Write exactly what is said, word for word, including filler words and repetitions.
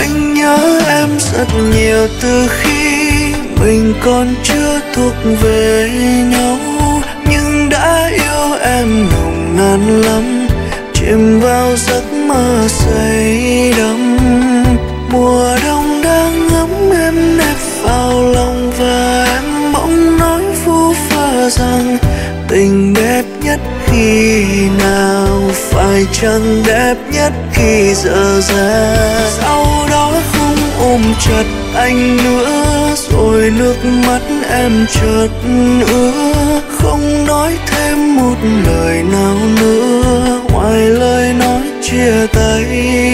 Anh nhớ em rất nhiều từ khi mình còn chưa thuộc về nhau, nhưng đã yêu em nồng nàn lắm, chìm vào giấc mơ say đắm. Mùa đông đang ngấm em nép vào lòng, và em bỗng nói vu vơ rằng tình đẹp nhất khi nào, phải chăng đẹp nhất khi dở dang. Sau đó không ôm chặt anh nữa, rồi nước mắt em chợt ứa, không nói thêm một lời nào nữa ngoài lời nói chia tay.